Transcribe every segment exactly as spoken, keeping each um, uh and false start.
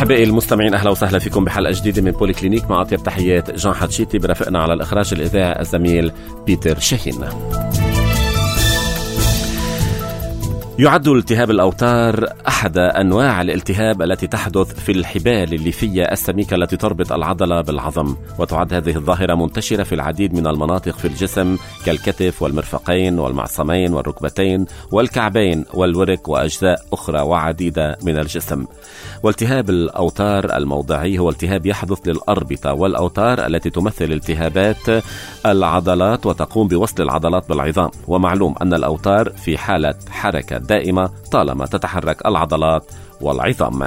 أحبائي المستمعين، أهلا وسهلا فيكم بحلقة جديدة من بولي كلينيك. مع أطيب تحيات جان حتشيتي، برافقنا على الإخراج الإذاعي الزميل بيتر شاهين. يعد التهاب الأوتار أحد أنواع الالتهاب التي تحدث في الحبال الليفية السميكة التي تربط العضلة بالعظم، وتعد هذه الظاهرة منتشرة في العديد من المناطق في الجسم كالكتف والمرفقين والمعصمين والركبتين والكعبين والورك وأجزاء أخرى وعديدة من الجسم. والتهاب الأوتار الموضعي هو التهاب يحدث للأربطة والأوتار التي تمثل التهابات العضلات وتقوم بوصل العضلات بالعظام. ومعلوم أن الأوتار في حالة حركة دائمة طالما تتحرك العضلات والعظام.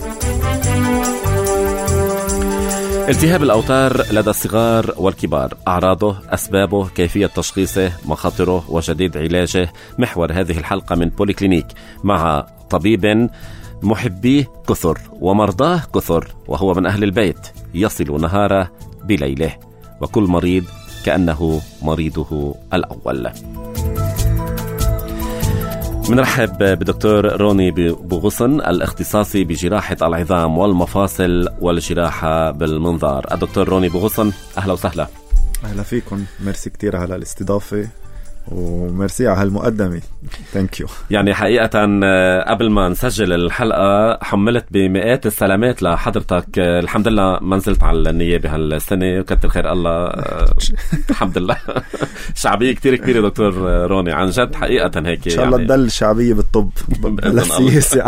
التهاب الأوتار لدى الصغار والكبار، أعراضه، أسبابه، كيفية تشخيصه، مخاطره وجديد علاجه، محور هذه الحلقة من بولي كلينيك مع طبيب محبيه كثر ومرضاه كثر، وهو من أهل البيت يصل نهاره بليله، وكل مريض كأنه مريضه الأول. بنرحب بدكتور روني بوغصن، الاختصاصي بجراحة العظام والمفاصل والجراحة بالمنظار. الدكتور روني بوغصن، أهلا وسهلا. أهلا فيكم، ميرسي كتير على الاستضافة وميرسي على هالمقدمة. ثانك يو. يعني حقيقة قبل ما نسجل الحلقة حملت بمئات السلامات لحضرتك. الحمد لله ما نزلت على النيابة هالسنة، وكتر خير الله. الحمد لله. شعبية كتير كبيرة دكتور روني، عن جد حقيقة هيك. إن شاء الله تضل يعني شعبية بالطب بالسياسة.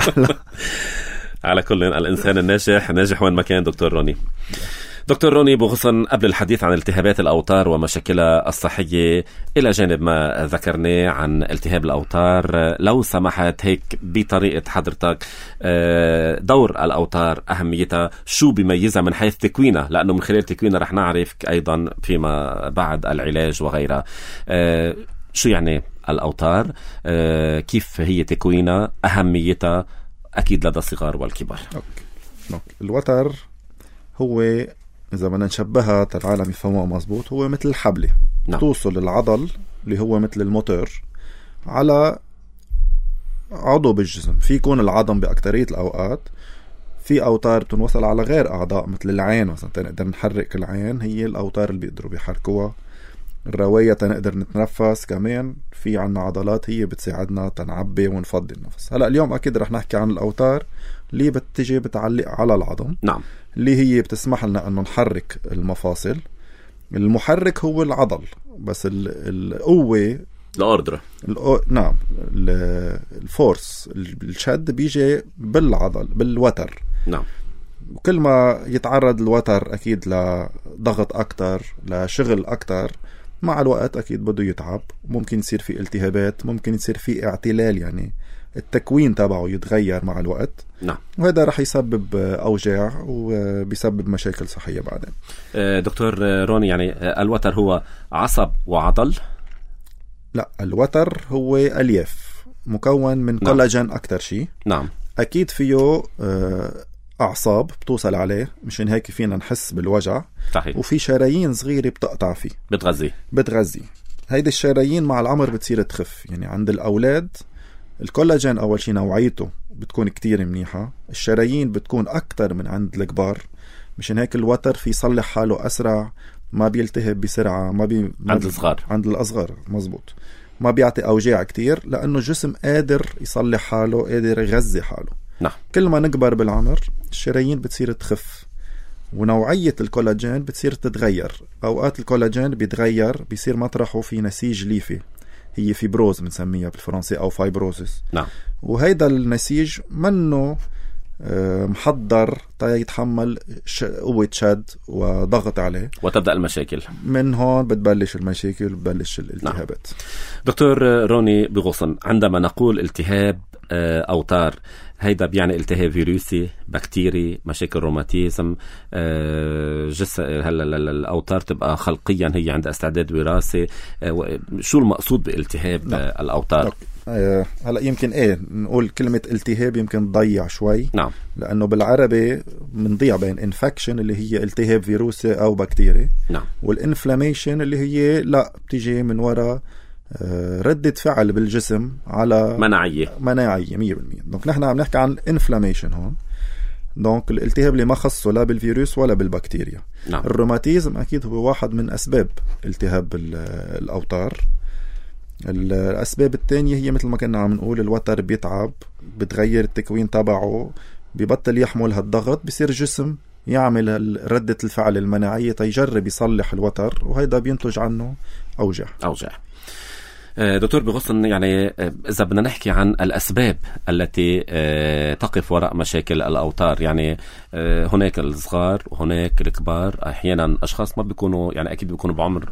على كل الإنسان الناجح ناجح وين ما كان. دكتور روني دكتور روني بوغصن، قبل الحديث عن التهابات الأوتار ومشاكلها الصحية إلى جانب ما ذكرناه عن التهاب الأوتار، لو سمحت هيك بطريقة حضرتك دور الأوتار، أهميتها، شو بيميزها من حيث تكوينها، لأنه من خلال تكوينها رح نعرف أيضا فيما بعد العلاج وغيرها. شو يعني الأوتار، كيف هي تكوينها، أهميتها أكيد لدى الصغار والكبار. أوكي. أوكي. الوتر هو إذا بدنا نشبهها العالم يفهموها مزبوط، هو مثل الحبلة. نعم. توصل العضل اللي هو مثل الموتور على عضو بالجسم. في يكون العظم بأكترية الأوقات، في أوتار تنوصل على غير أعضاء مثل العين مثلا، تنقدر نحرك العين، هي الأوتار اللي بيقدروا بيحركوها. الرواية تنقدر نتنفس كمان، في عنا عضلات هي بتساعدنا تنعبي ونفضي النفس. هلأ اليوم أكيد رح نحكي عن الأوتار اللي بتجي بتعلق على العظم. نعم. اللي هي بتسمح لنا أنه نحرك المفاصل. المحرك هو العضل، بس القوة الأوردر. نعم. الفورس، الشد بيجي بالعضل بالوتر. نعم. وكل ما يتعرض الوتر أكيد لضغط أكتر، لشغل أكتر، مع الوقت أكيد بده يتعب، ممكن يصير في التهابات، ممكن يصير في اعتلال، يعني التكوين تبعه يتغير مع الوقت. نعم. وهذا رح يسبب أوجاع وبيسبب مشاكل صحية بعدين. دكتور روني، يعني الوتر هو عصب وعضل؟ لا، الوتر هو ألياف مكون من نعم. كولاجين أكتر شيء. نعم. أكيد فيه أعصاب بتوصل عليه، مشان هيك فينا نحس بالوجع. صحيح. وفي شرايين صغيرة بتقطع فيه، بتغذي بتغذي هيدي الشرايين. مع العمر بتصير تخف، يعني عند الأولاد الكولاجين أول شيء نوعيته بتكون كتير منيحة، الشرايين بتكون أكتر من عند الكبار، مشان هيك الوتر في يصلح حاله أسرع، ما بيلتهب بسرعة، ما بي ما عند الصغار. عند الأصغر مزبوط، ما بيعطي أوجاع كتير، لأنه الجسم قادر يصلح حاله، قادر يغذي حاله. نعم. كل ما نكبر بالعمر الشرايين بتصير تخف، ونوعية الكولاجين بتصير تتغير. أوقات الكولاجين بيتغير، بيصير مطرحه في نسيج ليفي، هي فيبروز بنسميها بالفرنسي أو فايبروزيس. نعم. وهيدا النسيج منه محضر يتحمل قوة شد وضغط عليه، وتبدأ المشاكل. من هون بتبلش المشاكل، بتبلش الالتهابات. نعم. دكتور روني بوغصن، عندما نقول التهاب أوتار، هيدا بيعني التهاب فيروسي، بكتيري، مشاكل روماتيزم، جس هلا الأوتار تبقى خلقيا هي عند استعداد وراثي، شو المقصود بالتهاب نعم. الأوتار؟ آه هلا يمكن ايه نقول كلمة التهاب يمكن تضيع شوي. نعم. لأنه بالعربي منضيع بين انفكشن اللي هي التهاب فيروسي أو بكتيري. نعم. والانفلاميشن اللي هي لا بتيجي من وراء ردة فعل بالجسم على مناعية مناعية مية بالمية. دونك نحن عم نحكي عن inflammation هون. دونك الالتهاب اللي ما خصه لا بالفيروس ولا بالبكتيريا. نعم. الروماتيزم أكيد هو واحد من أسباب التهاب الأوتار. الأسباب الثانية هي مثل ما كنا عم نقول الوتر بيتعب، بتغير التكوين تبعه، بيبطل يحمل هالضغط، بيصير الجسم يعمل ردة الفعل المناعية تيجرب يصلح الوتر، وهيدا بينتج عنه أوجع أوجع. دكتور بغصن، يعني إذا بدنا نحكي عن الأسباب التي تقف وراء مشاكل الأوتار، يعني هناك الصغار وهناك الكبار، أحيانا أشخاص ما بيكونوا، يعني أكيد بيكونوا بعمر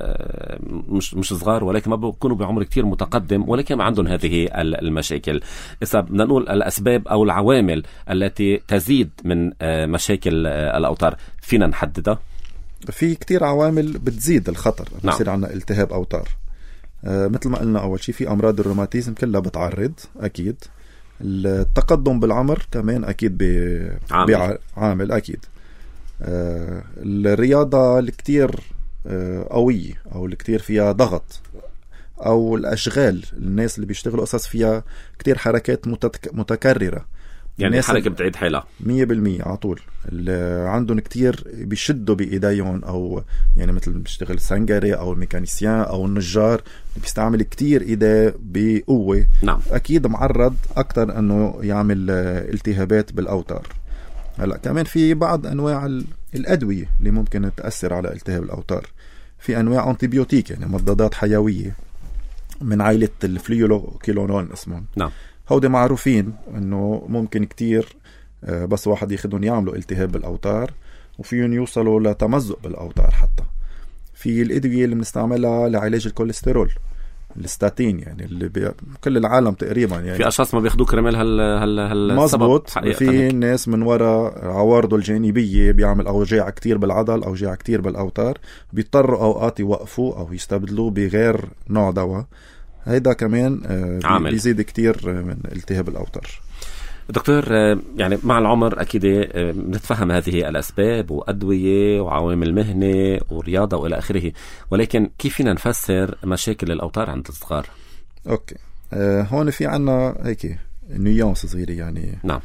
مش مش صغار، ولكن ما بيكونوا بعمر كتير متقدم، ولكن ما عندهم هذه المشاكل. إذا بدنا نقول الأسباب أو العوامل التي تزيد من مشاكل الأوتار، فينا نحددها؟ في كتير عوامل بتزيد الخطر نعم. بصير عنا التهاب أوتار. آه مثل ما قلنا أول شيء في أمراض الروماتيزم كلها بتعرض أكيد. التقدم بالعمر كمان أكيد بعامل عامل أكيد. آه الرياضة الكتير آه قوية أو الكتير فيها ضغط، أو الأشغال، الناس اللي بيشتغلوا قصص فيها كتير حركات متك... متكررة، يعني حركة بتعيد حيلها مية بالمية على طول. اللي عندهم كتير بيشدوا بإيديهم، أو يعني مثل بيشتغل السنجري أو الميكانيسيان أو النجار بيستعمل كتير إيديه بقوة. نعم. أكيد معرض أكتر أنه يعمل التهابات بالأوتار. هلأ كمان في بعض أنواع الأدوية اللي ممكن تأثر على التهاب الأوتار. في أنواع أنتيبيوتيك، يعني مضادات حيوية من عائلة الفليولوكيلونون اسمهم. نعم. هودي معروفين انه ممكن كتير بس واحد ياخدهم يعملوا التهاب بالأوتار، وفيهم يوصلوا لتمزق بالأوتار. حتى في الأدوية اللي بنستعملها لعلاج الكوليسترول، الستاتين، يعني اللي بي... كل العالم تقريبا، يعني في أشخاص ما بياخدوا كرمال هال هال هال مزبوط. في ناس من وراء عوارضه الجانبية بيعمل أوجاع كتير بالعضل، أوجاع كتير بالأوتار، بيضطروا أوقات يوقفوا أو يستبدلوا بغير نوع دواء. هيدا كمان عامل بيزيد كتير من التهاب الأوتار. دكتور، يعني مع العمر أكيد نتفهم هذه الأسباب وأدوية وعوامل مهنة ورياضة وإلى آخره، ولكن كيف فينا نفسر مشاكل الأوتار عند الصغار؟ أوكي. أه هون في عنا هيك نيانس صغيرة، يعني نعم.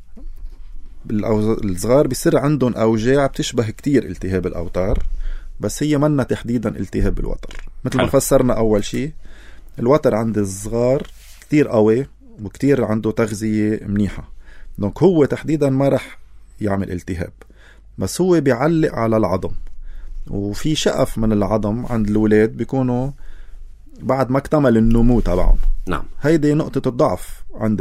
الصغار بيصير عندهم أوجاع بتشبه كتير التهاب الأوتار، بس هي منا تحديدا التهاب الوتر. مثل ما فسرنا أول شيء، الوتر عند الصغار كتير قوي وكتير عنده تغذية منيحة، دونك هو تحديدا ما رح يعمل التهاب، بس هو بيعلق على العظم. وفي شقف من العظم عند الولاد بيكونوا بعد ما اكتمل النمو تبعهم. نعم. هيدي نقطة الضعف عند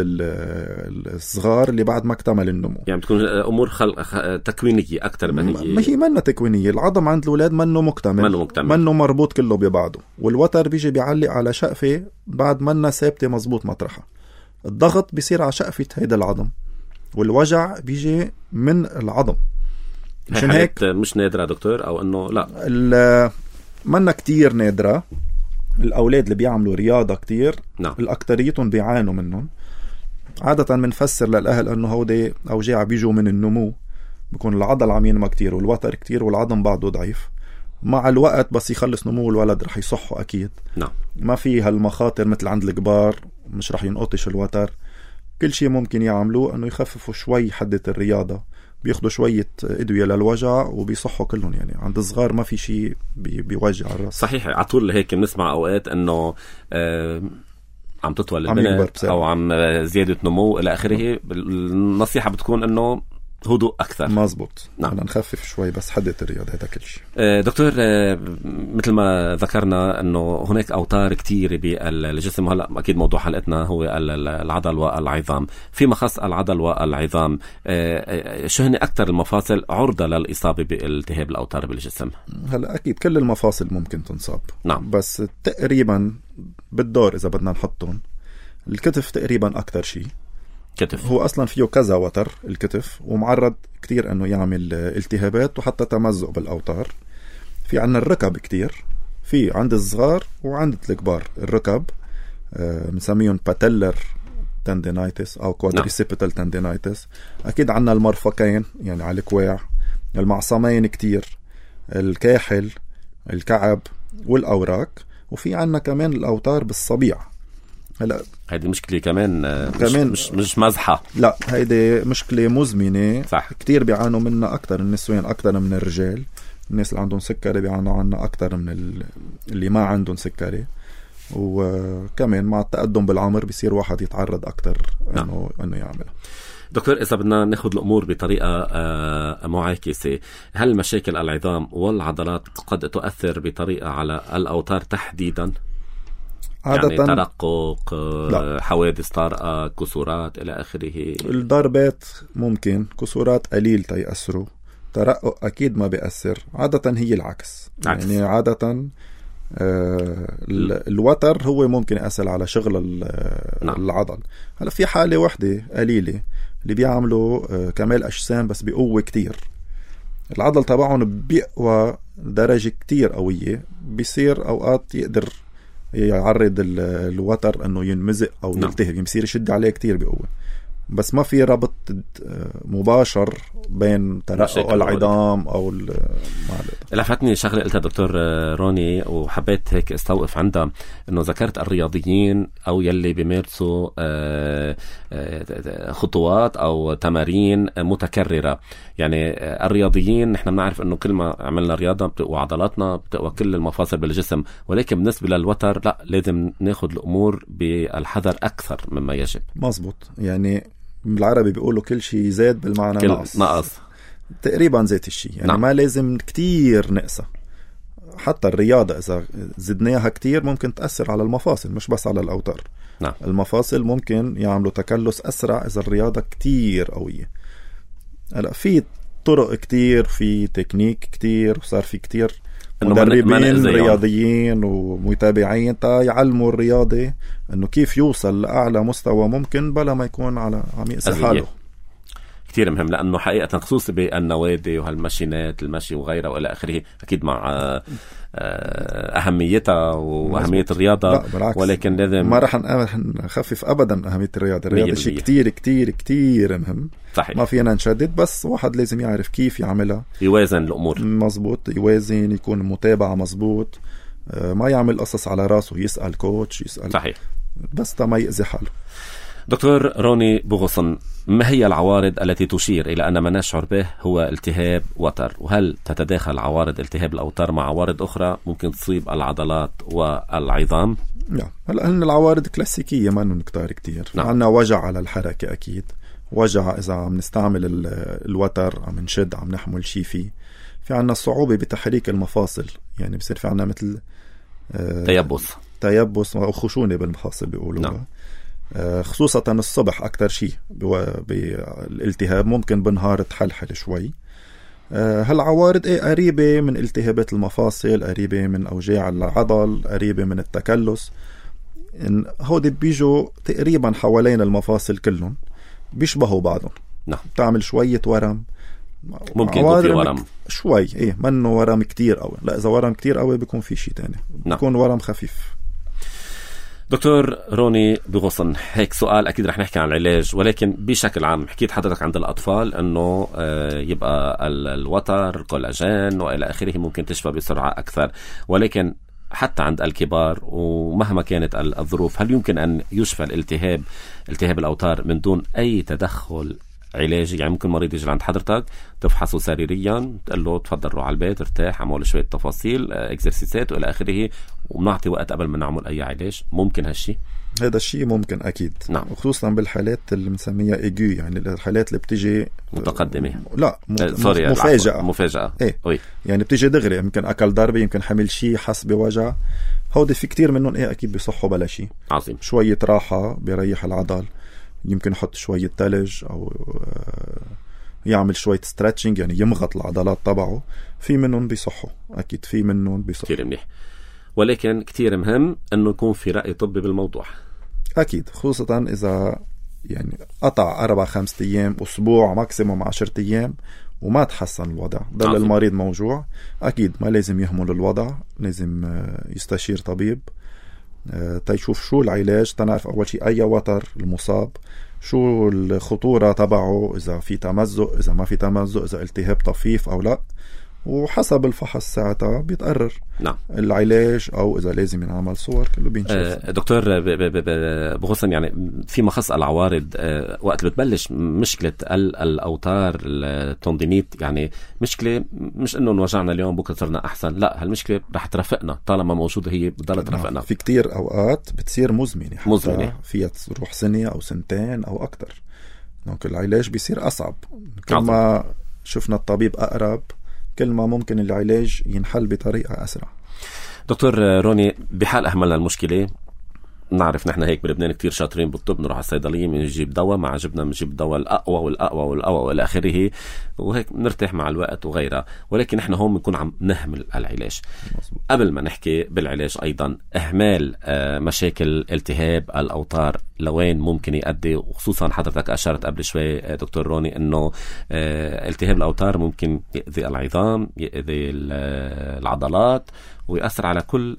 الصغار اللي بعد ما اكتمل النمو، يعني بتكون أمور خلق تكوينية أكتر من هي. ما هي منه تكوينية. العظم عند الولاد منه مكتمل، منه مكتمل، منه مربوط كله ببعضه. والوتر بيجي بيعلق على شقفة بعد منه ثابتة مزبوط مطرحها. الضغط بيصير على شقفة هيدا العظم، والوجع بيجي من العظم. عشان هيك مش نادرة دكتور، أو إنه لا منه كتير نادرة. الأولاد اللي بيعملوا رياضة كتير، نعم، الأكتريتهم بيعانوا منهم. عادة منفسر للأهل أنه هودي أوجاع بيجوا من النمو، بيكون العضل عم ينمى كتير والوتر كتير والعظم بعده ضعيف. مع الوقت بس يخلص نمو الولد رح يصحوا أكيد. نعم. ما في هالمخاطر مثل عند الكبار، مش رح ينقطش الوتر. كل شيء ممكن يعملوه أنه يخففوا شوي حدة الرياضة، بياخدوا شوية أدوية للوجع وبيصحوا كلهم. يعني عند الصغار ما في شيء بي بيوجع الرأس. صحيح. عطول هيك بنسمع أوقات أنه آه عم تطول البنت أو عم زيادة نمو إلى آخره. النصيحة بتكون أنه هدوء أكثر. مزبوط. نعم. نخفف شوي بس حدة الرياضة، هذا كل شيء. دكتور، مثل ما ذكرنا أنه هناك أوتار كتير بالجسم. هلأ أكيد موضوع حلقتنا هو العضل والعظام. فيما خص العضل والعظام، شو هن أكثر المفاصل عرضة للإصابة بالتهاب الأوتار بالجسم؟ هلأ أكيد كل المفاصل ممكن تنصاب. نعم. بس تقريبا بالدور إذا بدنا نحطهم، الكتف تقريبا أكثر شيء. كتف هو أصلا فيه كذا وتر الكتف، ومعرض كتير أنه يعمل التهابات وحتى تمزق بالأوتار. في عنا الركب كتير، في عند الصغار وعند الكبار. الركب بنسميهم باتيلر تندينايتس أو كوادريسيبيتال تندينايتس. أكيد عنا المرفقين يعني على الكواع، المعصمين كتير، الكاحل، الكعب والأوراق. وفي عنا كمان الأوتار بالصبيع. هلا هيدي مشكلة كمان, كمان مش, مش مزحة. لا هيدي مشكلة مزمنة. صح. كتير بيعانوا منها أكتر النسوان أكتر من الرجال. الناس اللي عندهم سكري بيعانوا عنها أكتر من اللي ما عندهم سكري. وكمان مع التقدم بالعمر بيصير واحد يتعرض أكتر إنه إنه يعملها. دكتور، إذا بدنا ناخد الأمور بطريقة معاكسة، هل مشاكل العظام والعضلات قد تؤثر بطريقة على الأوتار تحديدا؟ عادة يعني ترقق، لا. حوادث طارئة، كسورات إلى آخره. الضربات ممكن، كسورات قليل تيأثروا، ترقق أكيد ما بيأثر. عادة هي العكس. عكس. يعني عادة آه الوتر هو ممكن يأثر على شغل نعم. العضل. هلا في حالة واحدة قليلة اللي بيعملوا آه كمال أجسام بس بقوة كتير، العضل تبعهم بيقوى درجة كتير قوية، بيصير أوقات يقدر يعرض الوتر انه ينمزق او نعم. يلتهب، يصير يشد عليه كتير بقوة، بس ما في ربط مباشر بين ترقق العظام او المعدة. لفتني شغله قلتها دكتور روني وحبيت هيك استوقف عندها، انه ذكرت الرياضيين او يلي بيمارسوا خطوات او تمارين متكرره. يعني الرياضيين نحن بنعرف انه كل ما عملنا رياضه بتقوى عضلاتنا، بتقوى كل المفاصل بالجسم، ولكن بالنسبه للوتر لا، لازم ناخد الامور بالحذر اكثر مما يجب. مزبوط. يعني بالعربي بيقولوا كل شيء زاد بالمعنى نقص. نقص تقريبا زيت الشيء. يعني نعم. ما لازم كتير نقصة. حتى الرياضة إذا زدناها كتير ممكن تأثر على المفاصل مش بس على الأوتار. نعم. المفاصل ممكن يعملوا تكلس أسرع إذا الرياضة كتير قوية. هلا في طرق كتير، في تكنيك كتير، وصار في كتير مدربين رياضيين ومتابعين تا يعلموا الرياضي انه كيف يوصل لأعلى مستوى ممكن بلا ما يكون على عم يأذي حاله. كتير مهم، لأنه حقيقة خصوصي بالنوادي وهالماشينات المشي وغيرها وإلى آخره، أكيد مع أهميتها وأهمية الرياضة، ولكن لازم ما رح نخفف أبدا أهمية الرياضة. الرياضة شيء كتير كتير كتير مهم. صحيح. ما فينا نشدد، بس واحد لازم يعرف كيف يعملها، يوازن الأمور مزبوط، يوازن، يكون متابعة مزبوط، ما يعمل قصص على راسه، يسأل كوتش، يسأل. صحيح. بس تا ما يأذي حاله. دكتور روني بوغوصن، ما هي العوارض التي تشير إلى أن ما نشعر به هو التهاب وتر؟ وهل تتداخل عوارض التهاب الأوتار مع عوارض أخرى ممكن تصيب العضلات والعظام؟ لا، هلا هن العوارض كلاسيكية ما إنه نكتار كتير. نعم. عنا وجع على الحركة أكيد، وجع إذا عم نستعمل الوتر، عم نشد، عم نحمل شي فيه. في عنا صعوبة بتحريك المفاصل، يعني بصير في عنا مثل آه تيبس تيبس أو خشونة بالمفاصل بيقولوا. نعم. خصوصا الصبح أكتر شيء بالالتهاب، ممكن بالنهار تحلحل شوي. هالعوارض ايه قريبة من التهابات المفاصل، قريبة من أوجاع العضل، قريبة من التكلس. هودي بيجوا تقريبا حوالين المفاصل كلهم، بيشبهوا بعضهم. نعم. تعمل شوية ورم، ممكن يكون في ورم شوي، ايه منه ورم كتير قوي. لا، إذا ورم كتير قوي بيكون في شيء تاني. نعم. بيكون ورم خفيف. دكتور روني بوغوصن، هيك سؤال أكيد رح نحكي عن العلاج، ولكن بشكل عام حكيت حضرتك عند الأطفال أنه يبقى الوتر، الكولاجين وإلى آخره ممكن تشفى بسرعة أكثر، ولكن حتى عند الكبار ومهما كانت الظروف، هل يمكن أن يشفى الالتهاب التهاب الأوتار من دون أي تدخل علاجي؟ يعني ممكن مريض يجي عند حضرتك تفحصه سريريا، تقول له تفضل روح على البيت ارتاح، عمل شوية تفاصيل اكزرسيسات والى اخره، وبنعطي وقت قبل ما نعمل اي علاج. ممكن هالشيء؟ هذا الشيء ممكن اكيد. نعم. وخصوصا بالحالات اللي بنسميها ايجو، يعني الحالات اللي بتيجي متقدمه. لا م... سوري مفاجأة. مفاجأة. ايه وي. يعني بتيجي دغري، يمكن اكل ضربة، يمكن حمل شيء، حس بوجع. هودي في كتير منهم ايه اكيد بيصحوا بلا شيء. عظيم. شوية راحة بيريح العضل، يمكن يحط شوية تلج أو يعمل شوية ستريتشنج، يعني يمغط العضلات تبعه. في منهم بيصحوا أكيد، في منهم بيصحوا. كتير منيح، ولكن كتير مهم أنه يكون في رأي طبي بالموضوع. أكيد، خصوصا إذا يعني قطع أربع خمسة أيام، أسبوع، ماكسيموم عشرة أيام وما تحسن الوضع، ضل المريض موجوع، أكيد ما لازم يهمل الوضع، لازم يستشير طبيب تيشوف شو العلاج، تنعرف أول شيء أي وتر المصاب، شو الخطورة تبعه، إذا في تمزق، إذا ما في تمزق، إذا التهاب طفيف أو لا. وحسب الفحص ساعتها بيتقرر نعم العلاج أو إذا لازم ينعمل صور كله بينشاف. آه دكتور بغصن، يعني فيما خص العوارض، آه وقت بتبلش مشكلة الأوتار التندينيت، يعني مشكلة مش إنه نوجعنا اليوم بكرة صرنا أحسن، لا، هالمشكلة رح ترافقنا طالما موجودة، هي بتضل ترافقنا. في كتير أوقات بتصير مزمنة، مزمنة فيها تروح سنة أو سنتين أو أكتر، دونك العلاج بيصير أصعب. كل ما شفنا الطبيب أقرب كل ما ممكن العلاج ينحل بطريقة أسرع. دكتور روني، بحال أهملنا المشكلة، نعرف نحن هيك بلبنان كتير شاطرين بالطب، نروح على الصيدلية بنجيب دواء، مع جبنا بنجيب الدواء الأقوى والأقوى والأقوى والى آخره، وهيك نرتاح مع الوقت وغيرها، ولكن نحن هون بنكون عم نهمل العلاج. مصبوط. قبل ما نحكي بالعلاج أيضا، إهمال مشاكل التهاب الأوتار لوين ممكن يؤدي، وخصوصا حضرتك أشرت قبل شوي دكتور روني إنه التهاب الأوتار ممكن يؤذي العظام، يؤذي العضلات، ويأثر على كل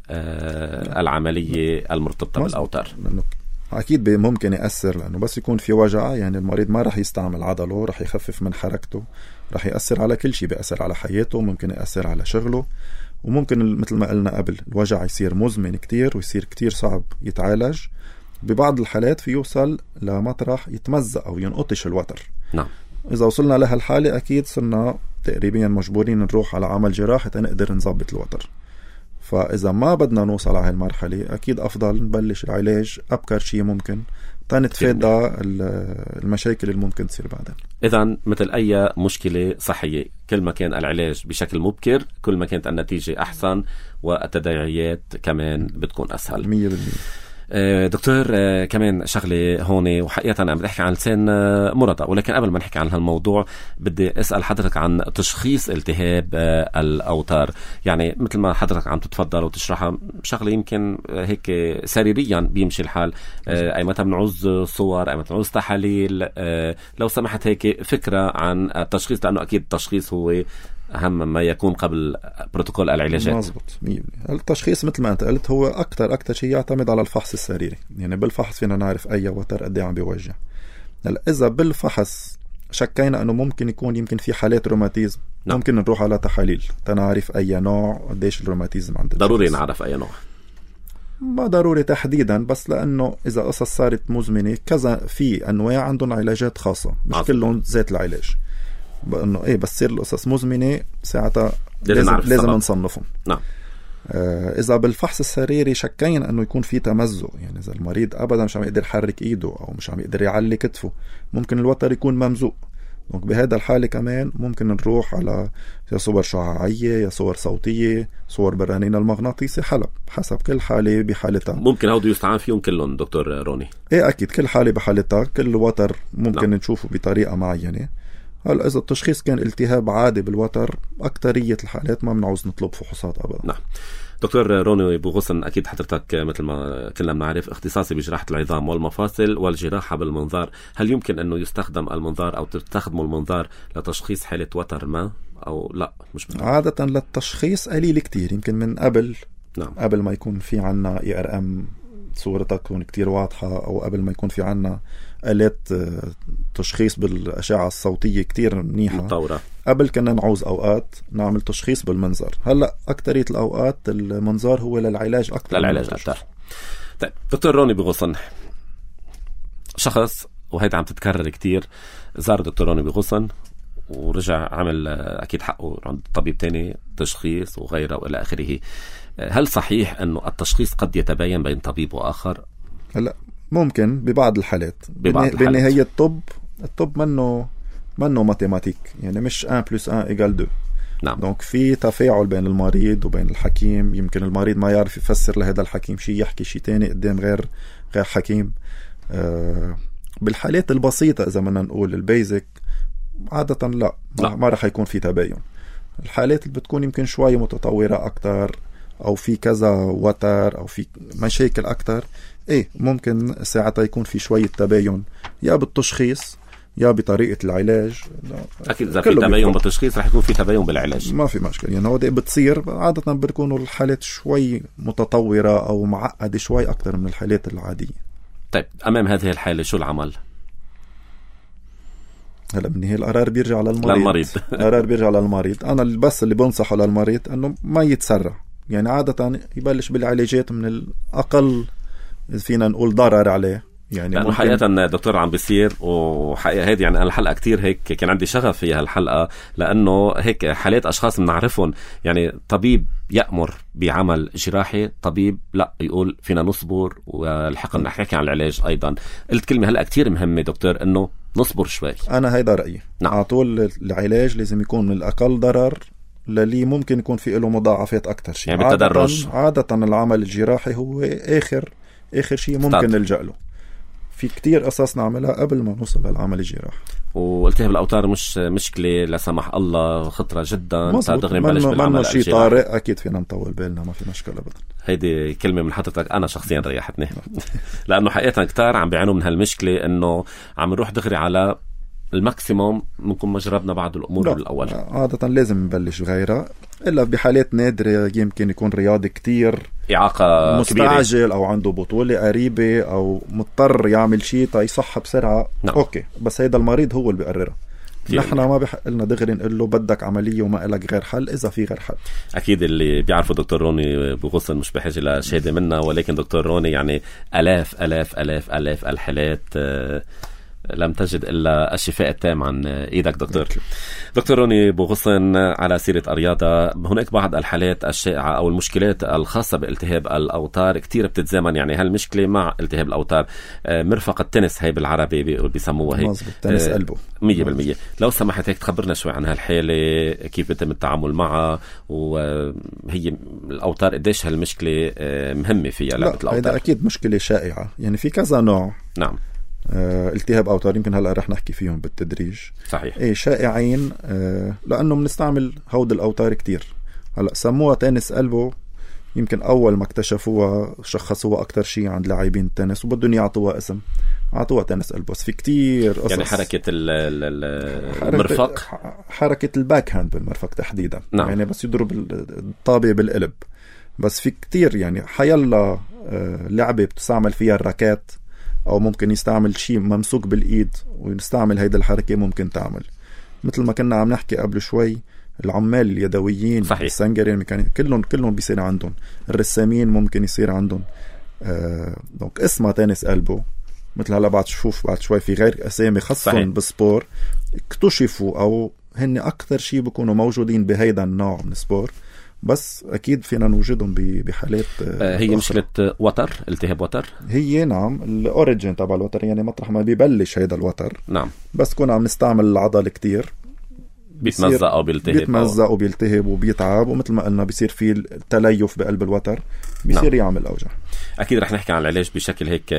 العملية المرتبطة بالأوتار. أكيد ممكن يأثر، لأنه بس يكون في وجع يعني المريض ما رح يستعمل عضله، رح يخفف من حركته، رح يأثر على كل شيء، بيأثر على حياته، ممكن يأثر على شغله، وممكن مثل ما قلنا قبل الوجع يصير مزمن كتير ويصير كتير صعب يتعالج. ببعض الحالات في يوصل لمطرح يتمزق أو ينقطش الوتر. نعم. إذا وصلنا لهالحالة أكيد صرنا تقريبا مجبورين نروح على عمل جراحي تنقدر نضبط الوتر. فإذا ما بدنا نوصل على هالمرحلة أكيد أفضل نبلش العلاج أبكر شيء ممكن تنتفادى المشاكل اللي ممكن تصير بعدين. إذن مثل أي مشكلة صحية، كل ما كان العلاج بشكل مبكر كل ما كانت النتيجة أحسن، والتداعيات كمان بتكون أسهل. مية بالمية. دكتور، كمان شغلة هون، وحقيقة أنا بدي أحكي عن لسان مرضى، ولكن قبل ما نحكي عن هالموضوع بدي أسأل حضرتك عن تشخيص التهاب الأوتار. يعني مثل ما حضرتك عم تتفضل وتشرحها شغلة يمكن هيك سريريا بيمشي الحال، أي متى بنعوز صور، أي متى بنعوز تحاليل، لو سمحت هيك فكرة عن التشخيص، لأنه أكيد التشخيص هو أهم ما يكون قبل بروتوكول العلاجات. مظبوط. التشخيص مثل ما أنت قلت هو أكتر أكتر شيء يعتمد على الفحص السريري، يعني بالفحص فينا نعرف أي وتر قد عم بيوجع. إذا بالفحص شكينا أنه ممكن يكون يمكن في حالات روماتيزم، نعم. ممكن نروح على تحاليل تنعرف أي نوع قديش الروماتيزم عند الشخص. ضروري نعرف أي نوع؟ ما ضروري تحديدا، بس لأنه إذا قصص صارت مزمنة كذا في أنواع عندهم علاجات خاصة، مش عظم. كلهم ذات العلاج، بأنه إيه بس تصير القصص مزمنة ساعتها لازم, لازم نصنفهم. نعم. آه إذا بالفحص السريري شكين أنه يكون في تمزق، يعني إذا المريض أبدا مش عم يقدر يحرك إيده أو مش عم يقدر يعلي كتفه، ممكن الوتر يكون ممزوق. دونك بهذا الحالة كمان ممكن نروح على يا صور شعاعية، يا صور صوتية، صور بالرنين المغناطيسي، حلب حسب كل حالة بحالتها. ممكن هودو يستعان فيهم كلهم دكتور روني؟ إيه أكيد، كل حالة بحالتها، كل وتر ممكن نعم. نشوفه بطريقة معينة. هلا إذا التشخيص كان التهاب عادي بالوتر، أكترية الحالات ما بنعوز نطلب فحوصات أبدا. نعم. دكتور روني بغصن، أكيد حضرتك مثل ما كلنا بنعرف اختصاصي بجراحة العظام والمفاصل والجراحة بالمنظار، هل يمكن أنه يستخدم المنظار أو تستخدموا المنظار لتشخيص حالة وتر ما أو لا؟ مش بتعرف. عادة للتشخيص قليل كتير، يمكن من قبل نعم. قبل ما يكون في عنا إي آر إم صورتها تكون كتير واضحة، أو قبل ما يكون في عنا آلات تشخيص بالأشعة الصوتية كتير منيحة مطورة. قبل كنا نعوز أوقات نعمل تشخيص بالمنظر. هلأ أكترية الأوقات المنظر هو للعلاج أكتر. للعلاج أكتر. طيب دكتور روني بغصن، شخص وهيدا عم تتكرر كتير، زار دكتور روني بغصن ورجع عمل أكيد حقه عند طبيب تاني تشخيص وغيره وإلى آخره، هل صحيح أنه التشخيص قد يتباين بين طبيب وآخر؟ هلأ ممكن ببعض الحالات. ببعض الحالات. بالنهاية الطب الطب منه منه ماتيماتيك، يعني مش واحد بلس واحد إيجال اثنين. نعم. دونك في تفاعل بين المريض وبين الحكيم، يمكن المريض ما يعرف يفسر لهذا الحكيم شيء، يحكي شيء تاني قدام غير غير حكيم. آه بالحالات البسيطة إذا بدنا نقول البيزك عادة لا, لا. ما رح يكون في تباين. الحالات اللي بتكون يمكن شوي متطورة أكتر، أو في كذا وتر، أو في مشاكل أكتر، إيه ممكن ساعتها يكون في شوية تباين يا بالتشخيص يا بطريقة العلاج. أكيد إذا في تباين بالتشخيص رح يكون في تباين بالعلاج، ما في مشكلة. يعني هو ده بتصير عادة بتكونوا الحالات شوي متطورة أو معقدة شوي أكتر من الحالات العادية. طيب أمام هذه الحالة شو العمل؟ هلا من هي القرار بيرجع للمريض للمريض القرار بيرجع للمريض. انا بس اللي بنصحه للمريض انه ما يتسرع، يعني عادة يبلش بالعلاجات من الأقل فينا نقول ضرر عليه. يعني لأنه حقيقة دكتور عم بيصير، وحقيقة هيدي يعني أنا الحلقة كتير هيك كان عندي شغف فيها الحلقة، لأنه هيك حالات أشخاص بنعرفهم يعني طبيب يأمر بعمل جراحي، طبيب لا يقول فينا نصبر والحق نحكي عن العلاج. أيضا قلت كلمة هلأ كتير مهمة دكتور، إنه نصبر شوي. أنا هيدا رأيي. نعم. على طول العلاج لازم يكون من الأقل ضرر للي ممكن يكون في له مضاعفات أكتر شيء. يعني بالتدرج. عادة, عادة العمل الجراحي هو آخر آخر شيء ممكن نلجأ له. في كتير قصص نعملها قبل ما نوصل للعمل الجراحي. والتهاب الأوتار مش مشكلة لا سمح الله خطرة جدا، دغري نبلش بالعمل الجراحي. شيء طارئ أكيد فينا نطول بالنا، ما في مشكلة أبدا. هيدي كلمة من حضرتك أنا شخصيا ريحتني لأنه حقيقة كتار عم بيعانوا من هالمشكلة، إنه عم نروح دغري على الماكسيموم، ممكن ما جربنا بعض الأمور بالأول. عادة لازم نبلش غيرها، إلا بحالات نادرة يمكن يكون رياضي كتير إعاقة مستعجل كبيرة، أو عنده بطولة قريبة أو مضطر يعمل شيء يصح بسرعة. نعم. أوكي، بس هيدا المريض هو اللي بيقررها. نحن ما بحق لنا دغري نقول له بدك عملية وما إلك غير حل إذا في غير حل. أكيد اللي بيعرفوا دكتور روني بغصن مش بحاجة لشهادة منا، ولكن دكتور روني يعني ألاف ألاف ألاف ألاف الحالات لم تجد إلا الشفاء التام عن إيدك دكتور. دكتور روني بغصن، على سيرة الرياضة، هناك بعض الحالات الشائعة أو المشكلات الخاصة بالتهاب الأوتار كتير بتتزامن، يعني هالمشكلة مع التهاب الأوتار. مرفق التنس هاي بالعربي بيسموها هيك، مظبوط، تنس قلبه مية بالمية. لو سمحت هيك تخبرنا شوي عن هالحالة، كيف يتم التعامل معها، وهي الأوتار قديش هالمشكلة مهمة فيها لعبة الأوتار؟ هذا أكيد مشكلة شائعة، يعني في كذا نوع. نعم. آه، التهاب أوتار يمكن هلأ رح نحكي فيهم بالتدريج. صحيح. إيه شائعين، آه، لأنه بنستعمل هود الأوتار كتير. هلأ سموها تنس قلبه، يمكن أول ما اكتشفوها شخصوها أكتر شيء عند لاعبين التنس، وبدهم يعطوها اسم، عطوها تنس قلبه. بس في كتير قصص، يعني حركة المرفق، حركة الباك هاند بالمرفق تحديدا. نعم. يعني بس يضرب الطابة بالقلب. بس في كتير يعني حيلا آه، لعبة بتستعمل فيها الراكات، أو ممكن يستعمل شيء ممسوك بالإيد ويستعمل هيدا الحركة، ممكن تعمل مثل ما كنا عم نحكي قبل شوي العمال اليدويين، صحيح. السنجرين الميكانيك، كلهم كلهم بيصير عندهم. الرسامين ممكن يصير عندهم. آه دونك اسمها تنس قلبه. مثل هلا بعد شوف بعد شوي في غير أسامي خاصهم بالسبور اكتشفوا، أو هن أكثر شيء بيكونوا موجودين بهيدا النوع من السبور، بس أكيد فينا نوجدهم بحالات. آه هي مشكلة وتر، التهاب وتر. هي نعم الأوريجين تبع الوتر، يعني مطرح ما بيبلش هيدا الوتر. نعم. بس كنا عم نستعمل العضل كتير، بيتمزق أو بيلتهب بيتمزق أو بيلتهب وبيتعب، ومثل ما قلنا بيصير فيه التليف بقلب الوتر، بيصير نعم. يعمل أوجع. أكيد رح نحكي عن العلاج بشكل هيك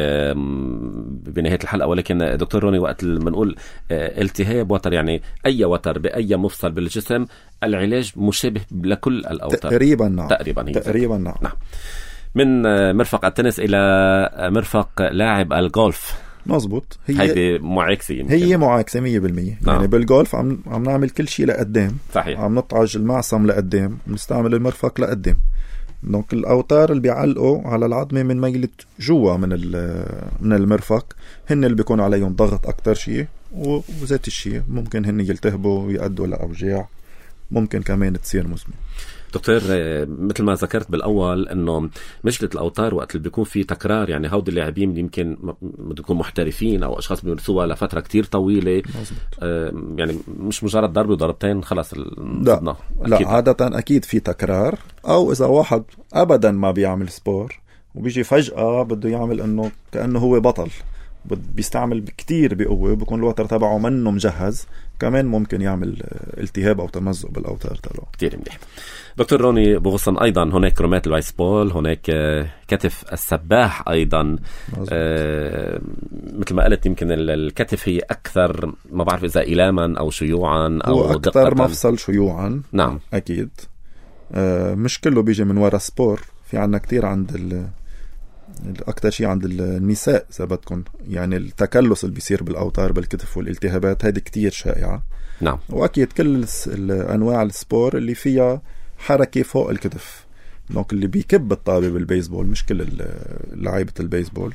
بنهاية الحلقة، ولكن دكتور روني وقت ما نقول التهاب وتر، يعني أي وتر بأي مفصل بالجسم، العلاج مشابه لكل الأوتار تقريبا. نعم. تقريبا. تقريبا نعم. نعم. من مرفق التنس إلى مرفق لاعب الجولف. مظبوط. هي هيدي معاكسة يمكن. هي معاكسة مية بالمية. نعم. يعني بالجولف عم عم نعمل كل شيء لقدام. صحيح. عم نطعج المعصم لقدام، بنستعمل المرفق لقدام. دونك الأوتار اللي بيعلقوا على العظمة من ميلة جوا من من المرفق، هن اللي بيكون عليهم ضغط أكتر شيء، وذات الشيء ممكن هن يلتهبوا ويؤدوا لأوجاع، ممكن كمان تصير مزمن. دكتور مثل ما ذكرت بالأول إنه مشكلة الأوتار وقت اللي بيكون في تكرار، يعني هود اللاعبين يمكن بيكونوا محترفين أو أشخاص بيمارسوها لفترة كتير طويلة. آه يعني مش مجرد ضرب وضربتين خلاص. لا, لا عادة أكيد في تكرار، أو إذا واحد أبدا ما بيعمل سبور وبيجي فجأة بده يعمل إنه كأنه هو بطل، بيستعمل كتير بقوة، بيكون الوتر تبعه منه مجهز، كمان ممكن يعمل التهاب أو تمزق بالأوتار تبعه. كتير منيح. دكتور روني بغصن، أيضا هناك رمات البيسبول، هناك كتف السباح أيضا. آه مثل ما قلت يمكن الكتف هي أكثر، ما بعرف إذا إلاما أو شيوعا أو أكثر مفصل شيوعا. نعم. أكيد. آه مش كله بيجي من وراء سبور، في عنا كتير عند ال أكتر شيء عند النساء إذا بدكم، يعني التكلس اللي بيصير بالأوتار بالكتف والالتهابات هذه كتير شائعة. نعم. وأكيد كل أنواع السبور اللي فيها حركة فوق الكتف، دونك اللي بيكب الطابة بالبيسبول، مش كل لعيبة البيسبول،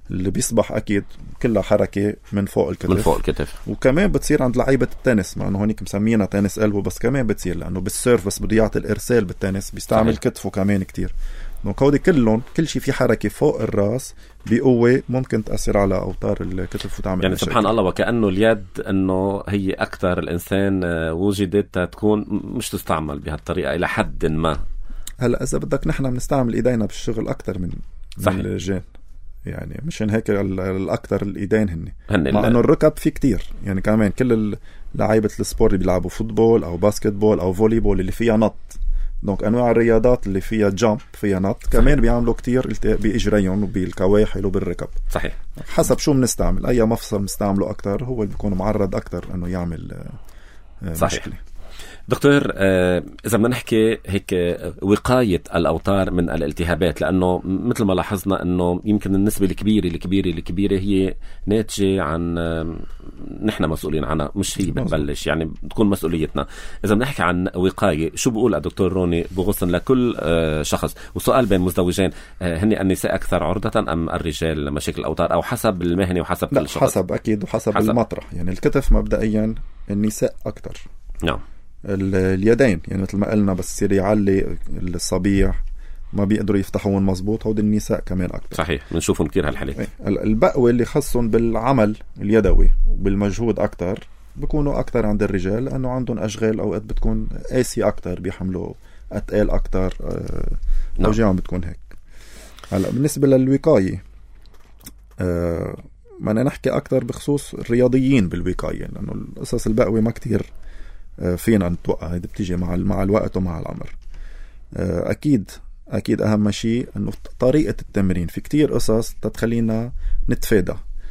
اللي بيصبح أكيد كلها حركة من فوق الكتف من فوق الكتف وكمان بتصير عند لعيبة التنس مع أنه هونيك مسمينا تنس قلبه بس كمان بتصير لأنه بالسيرف بس بده يعطي الإرسال بالتنس بيستعمل صحيح. كتفه كمان كتير دونك هودي كلهم كل شيء في حركة فوق الراس بقوة ممكن تأثر على أوتار الكتف وتعمل يعني مشاكل. سبحان الله وكأنه اليد أنه هي أكثر الإنسان وجدت تكون مش تستعمل بهالطريقة إلى حد ما. هلا إذا بدك نحن بنستعمل إيدينا بالشغل أكثر من صحيح. من الجين يعني مشان هيك الأكثر الإيدين هن, هن مع أنه الركب في كتير يعني كمان كل لعيبة السبور اللي بيلعبوا فوتبول أو باسكت بول أو فولي بول اللي فيها نط دونك أنواع الرياضات اللي فيها جامب فيها نط كمان بيعملوا كتير بإجريهم وبالكواحل وبالركب صحيح حسب شو بنستعمل أي مفصل بنستعمله أكتر هو اللي بيكون معرض أكتر أنه يعمل صحيح. مشكلة. دكتور إذا بدنا نحكي هيك وقاية الأوتار من الالتهابات لأنه مثل ما لاحظنا أنه يمكن النسبة الكبيرة الكبيرة الكبيرة هي ناتجة عن نحن مسؤولين عنها مش هي بتبلش يعني بتكون مسؤوليتنا. إذا بدنا نحكي عن وقاية شو بقول الدكتور روني بغصن لكل شخص وسؤال بين مزدوجين هن النساء أكثر عرضة أم الرجال مشاكل الأوتار أو حسب المهنة وحسب كل شخص؟ حسب أكيد وحسب حسب. المطرح يعني الكتف مبدئيا النساء أكثر نعم اليدين يعني مثل ما قلنا بس يصير يعلي الصبيع ما بيقدروا يفتحون مزبوط هود النساء كمان أكتر صحيح بنشوفهم كتير هالحالة. البقوة اللي خصهم بالعمل اليدوي وبالمجهود أكتر بيكونوا أكتر عند الرجال لأنه عندهم أشغال أوقات بتكون قاسي أكتر بيحملوا أتقال أكتر نعم. أوجاعهم بتكون هيك. هلا بالنسبة للوقاية أه ما نحكي أكتر بخصوص الرياضيين بالوقاية لأنه القصص البقوة ما كتير فينا نتوقع هيدا بتيجي مع مع الوقت ومع العمر. أكيد أكيد أهم شيء إنه طريقة التمرين في كتير قصص تتخلينا نتفادى.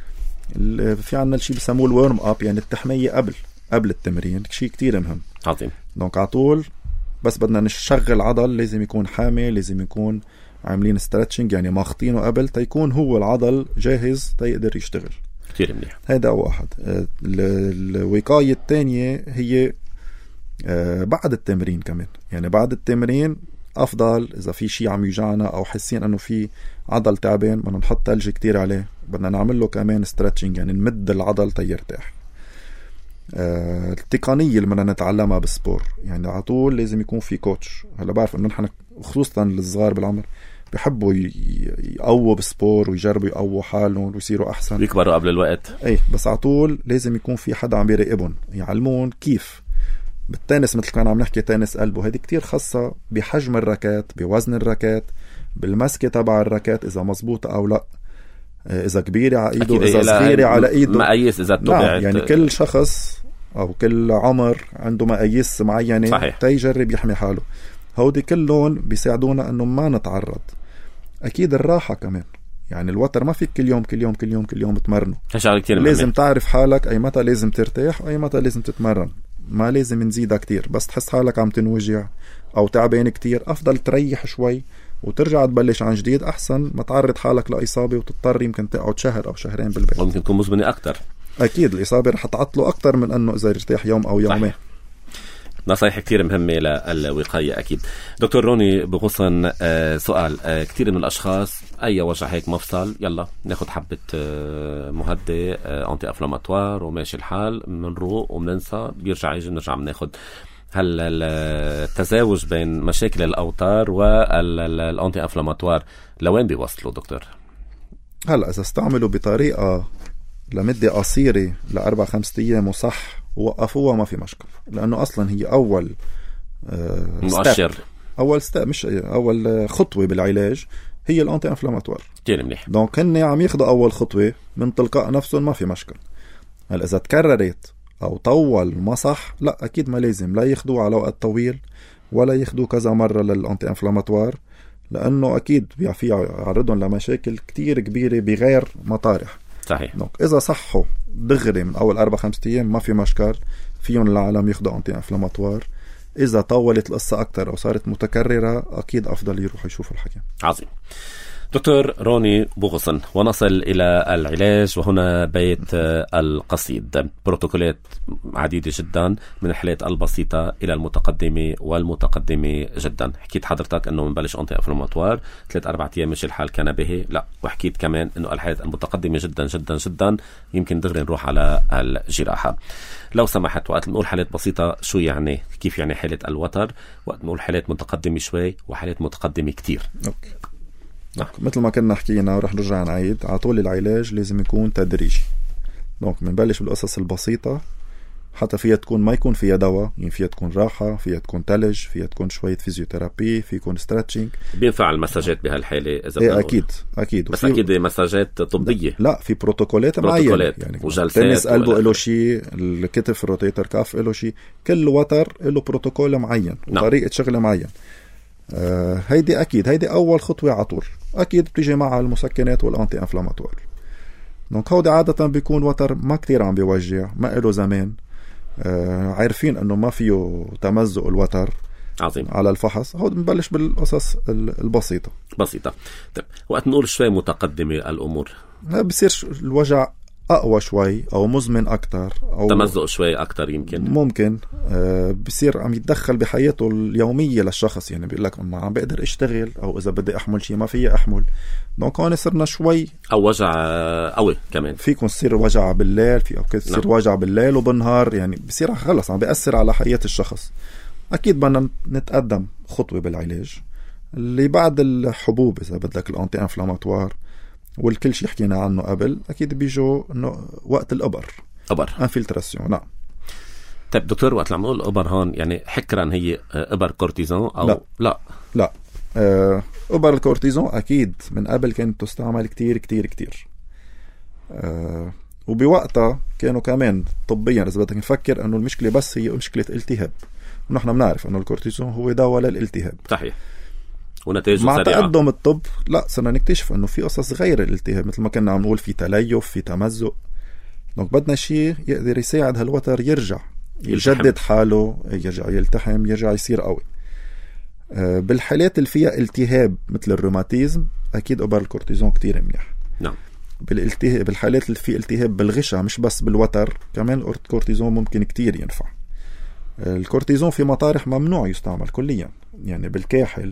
في عنا الشيء بسموه الورم أب يعني التحمية قبل قبل التمرين شيء كتير مهم. عظيم. دونك عطول بس بدنا نشغل عضل لازم يكون حامي لازم يكون عاملين ستريتشنج يعني ماخطينه قبل تيكون هو العضل جاهز تيقدر يشتغل. كتير منيح. هيدا واحد. الوقاية الثانية هي بعد التمرين كمان يعني بعد التمرين أفضل إذا في شيء عم يوجعنا أو حسين أنه في عضل تعبان بدنا نحط ثلج كتير عليه بدنا نعمل له كمان ستريتشنج يعني نمد العضل تيرتاح. آه التقنية اللي بدنا نتعلمها بالسبور يعني على طول لازم يكون في كوتش. هلا بعرف إنه نحن خصوصا الصغار بالعمر بيحبوا يقووا بالسبور ويجربوا يقووا حالهم ويصيروا أحسن يكبروا قبل الوقت أي بس على طول لازم يكون في حدا عم يراقبهم يعلمون كيف. بالتنس مثل كان عم نحكي تنس قلبه هذه كتير خاصة بحجم الراكات بوزن الراكات بالمسكة تبع الراكات إذا مزبوطة أو لا إذا كبيرة على إيده إذا صغيرة على إيده مقاييس إذا نعم يعني كل شخص أو كل عمر عنده مقاييس معينة تيجرب يحمي حاله. هودي كلهم بيساعدونا أنه ما نتعرض. أكيد الراحة كمان يعني الوتر ما فيك كل يوم كل يوم كل يوم كل يوم تمرنه لازم مهمة. تعرف حالك أي متى لازم ترتاح وأي متى لازم تتمرن ما لازم نزيدها كتير بس تحس حالك عم تنوجع أو تعبان كتير أفضل تريح شوي وترجع تبلش عن جديد أحسن ما تعرض حالك لإصابة وتضطر يمكن تقعد شهر أو شهرين بالبيت ممكن تكون مزمنة أكتر. أكيد الإصابة رح تعطله أكتر من أنه إذا يرتاح يوم أو يومين. نصائح كتير مهمة للوقاية أكيد. دكتور روني بغصن آه سؤال آه كتير من الأشخاص أي وجع هيك مفصل يلا ناخد حبة آه مهدئ آه أنتي أفلاماتوار وماشي الحال منروق ومننسى بيرجع يجي نرجع بناخد. هل التزاوج بين مشاكل الأوتار والأنتي أفلاماتوار لوين بيوصلوا دكتور؟ هلأ إذا استعملوا بطريقة لمدة قصيرة لأربع خمسة أيام وصح وقفوها ما في مشكلة لأنه أصلا هي أول آه مؤشر أول ستيب مش أول خطوة بالعلاج هي الأنتي أنفلاماتوار. كتير منيح. دونك هن عم ياخدوا أول خطوة من تلقاء نفسهم ما في مشكلة. هل إذا تكررت أو طول ما صح لا أكيد ما لازم لا ياخدوا على وقت طويل ولا ياخدوا كذا مرة للأنتي أنفلاماتوار لأنه أكيد بيعفي يعرضهم لمشاكل كتير كبيرة بغير مطارح. صحيح. دونك إذا صحوا دغري من أول أربع خمسة أيام ما في مشكل فيهم العالم ياخدوا أنتي أنفلاماتوار. إذا طولت القصة أكتر أو صارت متكررة أكيد أفضل يروح يشوف الحكيم. عظيم. دكتور روني بوغصن، ونصل إلى العلاج، وهنا بيت القصيد. بروتوكولات عديدة جدا، من الحالات البسيطة إلى المتقدمة والمتقدمة جدا. حكيت حضرتك أنه منبلش أنتي أنفلاماتوار ثلاث أربع أيام مش الحال كان به، لا، وحكيت كمان أنه الحالات المتقدمة جدا جدا جدا يمكن دغري نروح على الجراحة. لو سمحت، وقت نقول حالات بسيطة شو يعني؟ كيف يعني حالة الوتر؟ وقت نقول حالات متقدمة شوي وحالات متقدمة كتير. أوكي. نعم. مثل ما كنا حكينا ورح نرجع نعيد، على طول العلاج لازم يكون تدريجي. دونك منبلش بالقصص البسيطة، حتى فيها تكون ما يكون فيها دواء، يعني فيها تكون راحة، فيها تكون تلج، فيها تكون شوية فيزيوثيرابي، في يكون ستريتشنج. بينفع المساجات بهالحالة إذا إيه أكيد أكيد. بس أكيد مساجات طبية. لا، في بروتوكولات معينة، يعني تنس قلبه له شيء، الكتف الروتيتر كاف له شيء، كل وتر له بروتوكول معين، نعم. طريقة شغل معين. آه هيدي أكيد، هيدي أول خطوة على طول. أكيد بتيجي مع المسكنات والأنتي أنفلاماتوار. دونك هودي عادة بيكون وتر ما كتير عم بيوجع، ما له زمان، آه عارفين أنه ما فيه تمزق الوتر. عظيم. على الفحص هود بنبلش بالقصص البسيطة بسيطة. طيب وقت نقول شوي متقدمة الأمور، بصير الوجع أقوى شوي أو مزمن أكتر أو تمزق شوي أكتر، يمكن ممكن آه بصير عم يتدخل بحياته اليومية للشخص، يعني بيقول لك ما عم بقدر اشتغل، أو إذا بدي أحمل شيء ما فيي أحمل. دونك هون صرنا شوي، أو وجع قوي كمان، فيكون يصير وجع بالليل، في أوقات يصير نعم. وجع بالليل وبالنهار، يعني بصير خلص عم بيأثر على حياة الشخص. أكيد بدنا نتقدم خطوة بالعلاج اللي بعد الحبوب، إذا بدك الأنتي أنفلاماتوار والكل شيء حكينا عنه قبل، أكيد بيجوا إنه وقت الإبر إبر انفلتراسيون. نعم. طيب دكتور، وقت لما نقول إبر هون يعني حكرا هي إبر كورتيزون أو لا لا, لا. آه، إبر الكورتيزون أكيد من قبل كانت تستعمل كتير كتير كتير، آه، وبوقتها كانوا كمان طبيا إذا بدك نفكر إنه المشكلة بس هي مشكلة التهاب، ونحن بنعرف إنه الكورتيزون هو دواء للالتهاب. صحيح. ونتائجه مع سريعة. تقدم الطب لا، صرنا نكتشف إنه في قصص غير الالتهاب، مثل ما كنا عم نقول في تليف، في تمزق. دونك بدنا شيء يقدر يساعد هالوتر يرجع يجدد حاله، يرجع يلتحم، يرجع يصير قوي. أه بالحالات اللي فيها التهاب مثل الروماتيزم أكيد إبر الكورتيزون كتير منيح. نعم. بالالتهاب بالحالات اللي في التهاب بالغشاء مش بس بالوتر، كمان الكورتيزون ممكن كتير ينفع. الكورتيزون في مطارح ممنوع يستعمل كليا، يعني بالكاحل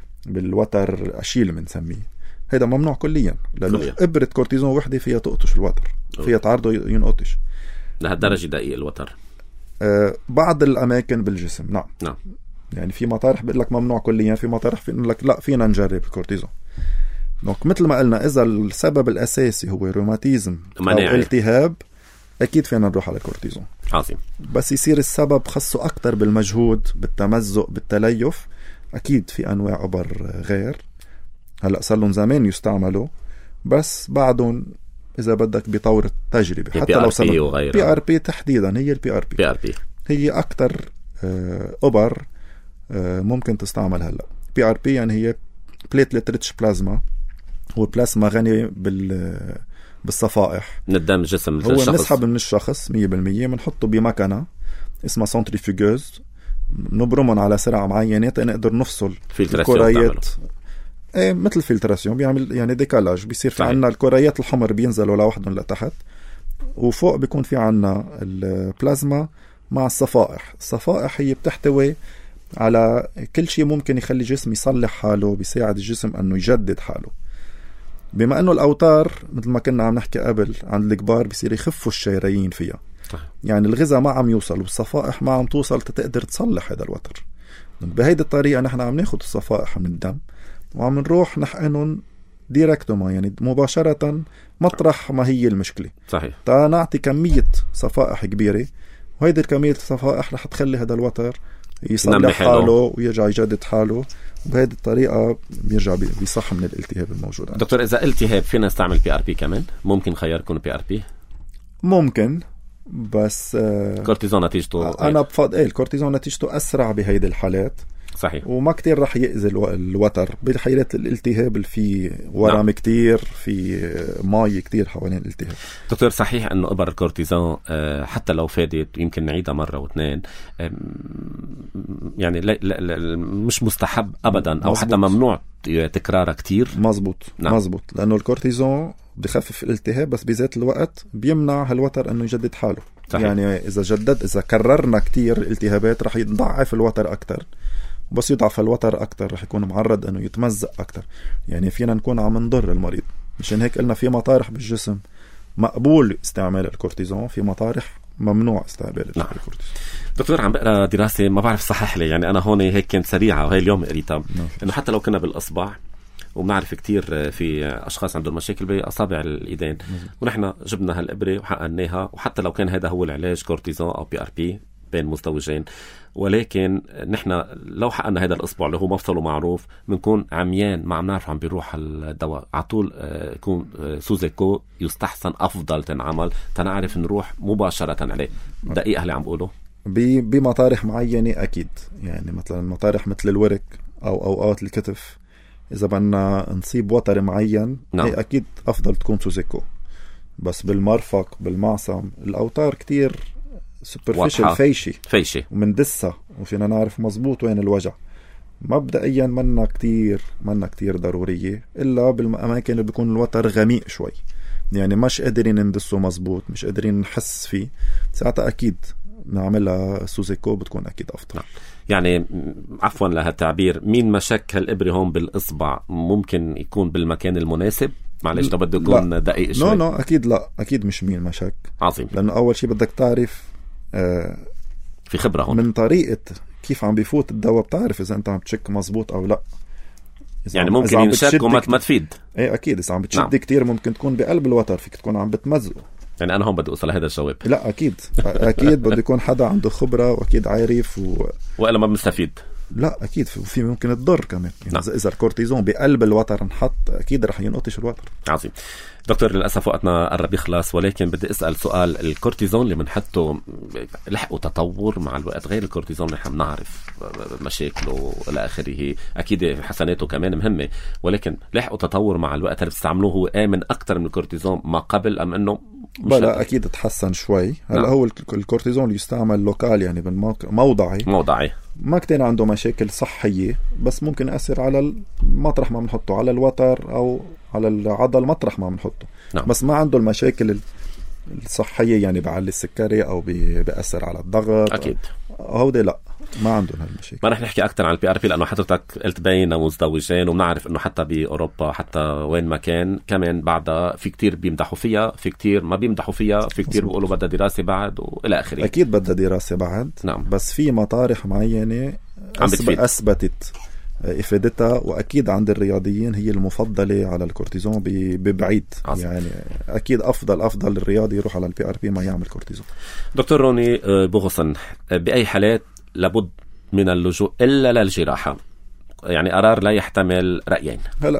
بالوتر أشيل بنسميه، هذا ممنوع كليا، لأنه إبرة كورتيزون وحدة فيها تقطش الوتر، فيها تعرضه ينقطش لهالدرجة دقيق الوتر. آه بعض الأماكن بالجسم نعم. نعم. يعني في مطارح بيقول لك ممنوع كليا، في مطارح بيقول لك لا فينا نجرب الكورتيزون. دونك مثل ما قلنا، إذا السبب الأساسي هو روماتيزم أو التهاب، أكيد فينا نروح على الكورتيزون. عظيم. بس يصير السبب خصه أكتر بالمجهود، بالتمزق، بالتليف، أكيد في أنواع إبر غير هلأ صار لهم زمان يستعملوا، بس بعدهم إذا بدك بطور التجربة، حتى لو صار بي آر بي تحديدا، هي البي آر بي بي آر بي هي أكتر إبر ممكن تستعمل هلأ. بي آر بي يعني هي بليتلت ريتش بلازما، والبلازما غني بال بالصفائح من الدم الجسم هو الشخص. نسحب من الشخص مية بالمية، منحطه بمكنة اسمها سنتريفيوجوز، نبرمهم على سرعة معينة نقدر نفصل الكريات. ايه مثل فلتراسيون، بيعمل يعني ديكالاج، بيصير في عنا الكريات الحمر بينزلوا لوحدهم لتحت، وفوق بيكون في عنا البلازما مع الصفائح. الصفائح هي بتحتوي على كل شيء ممكن يخلي الجسم يصلح حاله، بيساعد الجسم انه يجدد حاله. بما انه الاوتار مثل ما كنا عم نحكي قبل عند الكبار بيصير يخفوا الشرايين فيها، يعني الغذاء ما عم يوصل والصفائح ما عم توصل تقدر تصلح هذا الوتر. بهيدي الطريقة نحن عم ناخد الصفائح من الدم وعم نروح نحقنهم ديركتوما، يعني مباشرة مطرح ما هي المشكلة. صحيح. تا نعطي كمية صفائح كبيرة، وهيدي الكمية الصفائح رح تخلي هذا الوتر يصلح حاله ويرجع يجدد حاله، وبهذه الطريقة بيرجع بيصح من الالتهاب الموجود عنده. دكتور، إذا التهاب فينا نستعمل بي آر بي كمان؟ ممكن خياركم بي آر بي؟ ممكن، بس كورتيزون نتيجته أنا بفضل إيه الكورتيزون نتيجته أسرع بهيدي الحالات. صحيح. وما كتير رح يأذي الوتر بحالة الالتهاب اللي فيه ورم نعم. كتير في ماء كتير حوالين الالتهاب. دكتور صحيح أنه إبر الكورتيزون حتى لو فادت يمكن نعيدها مرة واثنين يعني لا لا مش مستحب أبدا أو مزبوط. حتى ممنوع تكرارها كتير. مزبوط نعم. مزبوط لأنه الكورتيزون بخفف الالتهاب بس بذات الوقت بيمنع هالوتر أنه يجدد حاله. صحيح. يعني إذا جدد إذا كررنا كتير الالتهابات رح يضعف الوتر أكتر بس يضعف الوتر أكتر رح يكون معرض أنه يتمزق أكتر. يعني فينا نكون عم نضر المريض. مشان هيك قلنا في مطارح بالجسم مقبول استعمال الكورتيزون في مطارح ممنوع استعمال نعم. الكورتيزون. دكتور عم بقرأ دراسة ما بعرف صحح لي يعني أنا هون هيك كانت سريعة وهي اليوم قريتها إنه حتى لو كنا بالأصبع وبنعرف كتير في أشخاص عندهم مشاكل بأصابع الإيدين ونحن جبنا هالإبرة وحقناها وحتى لو كان هذا هو العلاج كورتيزون أو بي آر بي بين مزدوجين ولكن نحن لو حقنا هذا الأصبع اللي هو مفصله معروف بنكون عميان ما عم نعرف عم بيروح الدواء عطول يكون سوزيكو يستحسن أفضل تنعمل تنعرف نروح مباشرة عليه. دقيقة اللي عم بقوله بمطارح معينة أكيد يعني مثلا مطارح مثل الورك أو أوقات الكتف إذا بدنا نصيب وتر معين نعم. هي أكيد أفضل تكون سوزيكو بس بالمرفق بالمعصم الأوتار كتير سوبرفيشل فيشي فيشي ومن دسة وفينا نعرف مزبوط وين الوجع. مبدئيا منا كتير منا كتير ضرورية إلا بالأماكن اللي بيكون الوتر غميق شوي يعني مش قادرين ندسه مزبوط مش قادرين نحس فيه ساعتها أكيد نعملها سوزيكو بتكون أكيد أفضل. يعني عفوا لهالتعبير مين مشك هالإبرة هون بالإصبع ممكن يكون بالمكان المناسب معلش لو بده يكون دقيق شوي. لا لا أكيد لا أكيد مش مين مشك. عظيم. لأنه أول شيء بدك تعرف آه في خبرة هون من طريقة كيف عم بيفوت الدواء بتعرف إذا أنت عم تشك مزبوط أو لا. يعني ممكن ينشك وما ما تفيد. إيه أكيد إذا عم بتشد نعم. كتير ممكن تكون بقلب الوتر فيك تكون عم بتمزقه. يعني أنا هون بدي أوصل لهذا الجواب. لا أكيد أكيد بده يكون حدا عنده خبرة وأكيد عارف و... وإلا ما بنستفيد. لا أكيد في ممكن تضر كمان يعني نعم. إذا الكورتيزون بقلب الوتر نحط أكيد رح ينقطش الوتر. عظيم. دكتور للأسف وقتنا قرب يخلص ولكن بدي أسأل سؤال. الكورتيزون اللي بنحطه لحقوا تطور مع الوقت غير الكورتيزون اللي نحن بنعرف مشاكله إلى آخره أكيد حسناته كمان مهمة ولكن لحقوا تطور مع الوقت. هل بتستعملوه هو آمن أكتر من الكورتيزون ما قبل أم إنه بلا أكيد تحسن شوي. هلا هو الكورتيزون اللي يستعمل لوكال يعني بالموضعي موضعي ما كتير عنده مشاكل صحية بس ممكن يأثر على المطرح ما بنحطه على الوتر أو على العضل مطرح ما بنحطه نعم. بس ما عنده المشاكل الصحية يعني بعلي السكري أو بيأثر على الضغط أكيد هودي لا ما عندهم هالمشاكل. ما رح نحكي أكتر عن البي آر بي لأنه حضرتك قلت بين مزدوجين وبنعرف إنه حتى بأوروبا حتى وين ما كان كمان بعدها في كتير بيمدحوا فيها في كتير ما بيمدحوا فيها في كتير بيقولوا بدها دراسة بعد وإلى آخره. أكيد بدها دراسة بعد نعم. بس في مطارح معينة أثبتت إفادتها وأكيد عند الرياضيين هي المفضلة على الكورتيزون ببعيد عظيم. يعني أكيد أفضل أفضل الرياضي يروح على البي آر بي ما يعمل كورتيزون. دكتور روني بوغسن بأي حالات لابد من اللجوء إلا للجراحة يعني قرار لا يحتمل رأيين. هلأ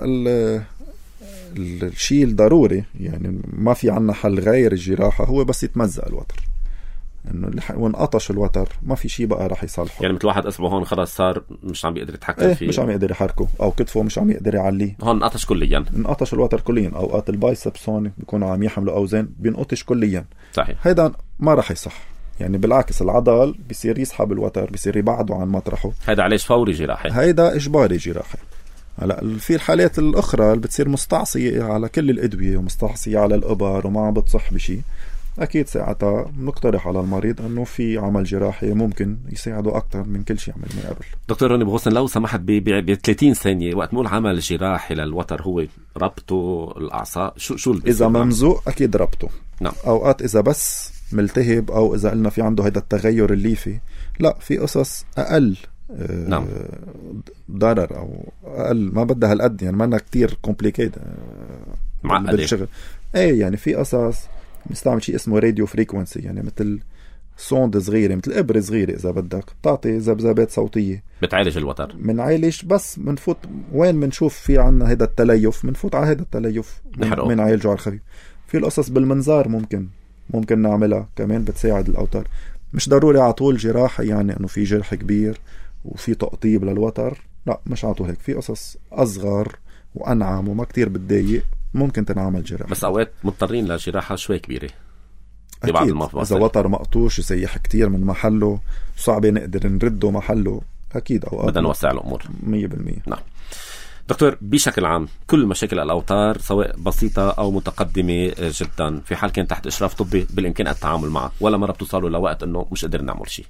الشيء الضروري يعني ما في عنا حل غير الجراحة هو بس يتمزق الوتر انه وانقطش الوتر ما في شيء بقى راح يصلحه. يعني مثل واحد اصبعه هون خلاص صار مش عم بيقدر يتحكم إيه فيه مش عم يقدر يحركه او كتفه مش عم يقدر يعليه هون انقطش كليا انقطش الوتر كليا. اوقات البايسبس هون بيكونوا عم يحملوا اوزان بينقطش كليا صحيح. هيدا ما راح يصح يعني بالعكس العضل بيصير يسحب الوتر بيصير يبعده عن مطرحه. هيدا علاج فوري جراحي. هيدا اجباري جراحي. هلا في الحالات الاخرى اللي بتصير مستعصيه على كل الادويه ومستعصيه على الابر وما عم بتصح بشيء أكيد ساعتها نقترح على المريض أنه في عمل جراحي ممكن يساعده أكتر من كل شيء عمل من قبل. دكتور روني بوغسن لو سمحت ب ثلاثين ثانية وقت نقول عمل جراحي للوتر هو ربطه الأعصاب شو شو إذا ممزوق أكيد ربطه نعم. أوقات إذا بس ملتهب أو إذا قلنا في عنده هذا التغير الليفي لا في قصص أقل آه نعم. ضرر أو أقل ما بدها هالقد يعني ما أنها كتير كومبليكيت آه بالشغل أي يعني في قصص نستعمل شيء اسمه راديو فريكونسي يعني مثل صوند صغيرة مثل إبرة صغيرة إذا بدك تعطي ذبذبات صوتية بتعالج الوتر. منعالج بس منفوت وين منشوف في عنا هذا التليف منفوت على هذا التليف من عالجه على الخفيف. في القصص بالمنظار ممكن ممكن نعملها كمان بتساعد الأوتار. مش ضروري على طول جراحة يعني إنه في جرح كبير وفي تقطيب للوتر، لا مش عطول هيك. في قصص أصغر وأنعم وما كتير بتضايق ممكن تنعمل جراحة، بس أوقات مضطرين لجراحة شوي كبيرة ببعض المفاصل. إذا وتر مقطوش يسيح كتير من محله صعب نقدر نرده محله، أكيد أوقات بدنا نوسع الأمور مية بالمية. نعم دكتور، بشكل عام كل مشاكل الأوتار سواء بسيطة أو متقدمة جدا، في حال كان تحت إشراف طبي بالإمكان التعامل معه، ولا مرة بتوصلوا لوقت أنه مش قدر نعمل شيء؟